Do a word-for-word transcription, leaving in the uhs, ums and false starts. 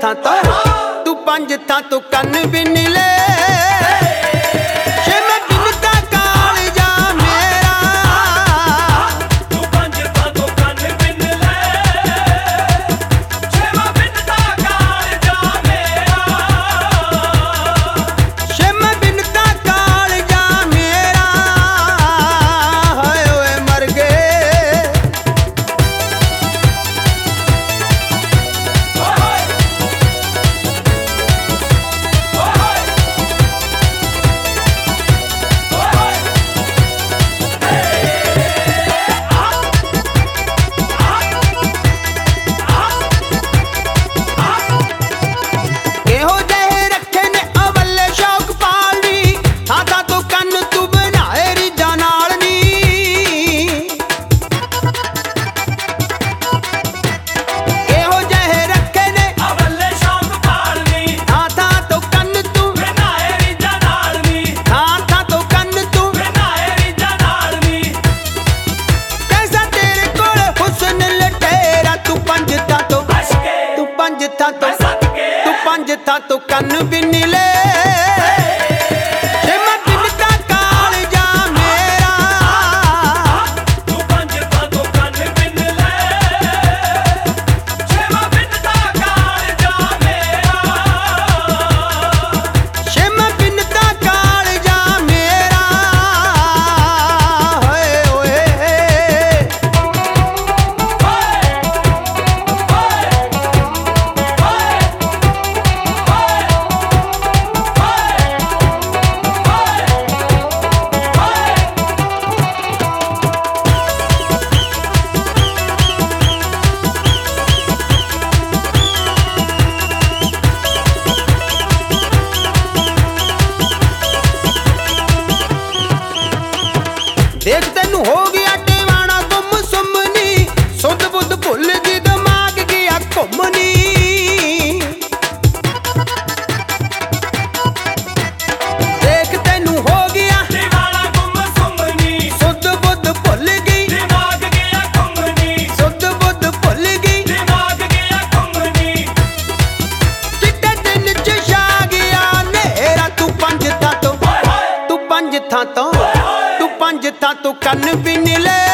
ਥਾਂ ਤੋਂ ਤੂੰ ਪੰਜ ਥਾਂ ਤੋਂ ਕੰਨ ਵੀ ਨੀ ਲੈ ਤੂੰ ਪੰਜ ਥਾਂ ਤੋਂ ਕੰਨ ਵੀ ਨੀ ਲੈ ਦੇਖ ਤੈਨੂੰ ਹੋ ਗਿਆ ਟਿਵਾਣਾ ਗੁੰਮ ਸੁੰਮਨੀ ਸੁੱਧ ਬੁੱਧ ਭੁੱਲ ਗਈ ਦਿਮਾਗ ਗਿਆ ਘੁੰਮਨੀ ਦੇਖ ਤੈਨੂੰ ਹੋ ਗਿਆ ਟਿਵਾਣਾ ਗੁੰਮ ਸੁੰਮਨੀ ਸੁੱਧ ਬੁੱਧ ਭੁੱਲ ਗਈ ਦਿਮਾਗ ਗਿਆ ਘੁੰਮਨੀ ਸੁੱਧ ਬੁੱਧ ਭੁੱਲ ਗਈ ਦਿਮਾਗ ਗਿਆ ਘੁੰਮਨੀ ਚਿੱਟੇ ਦਿਨ ਚ ਛਾ ਗਿਆ ਨੇਰਾ ਤੂੰ ਪੰਜ ਥਾਂ ਤੋਂ ਤੂੰ ਪੰਜ ਥਾਂ ਤੋਂ ਪੰਜ ਥਾਂ ਤੋਂ ਕੰਨ ਵੀ ਨੀ ਲੈ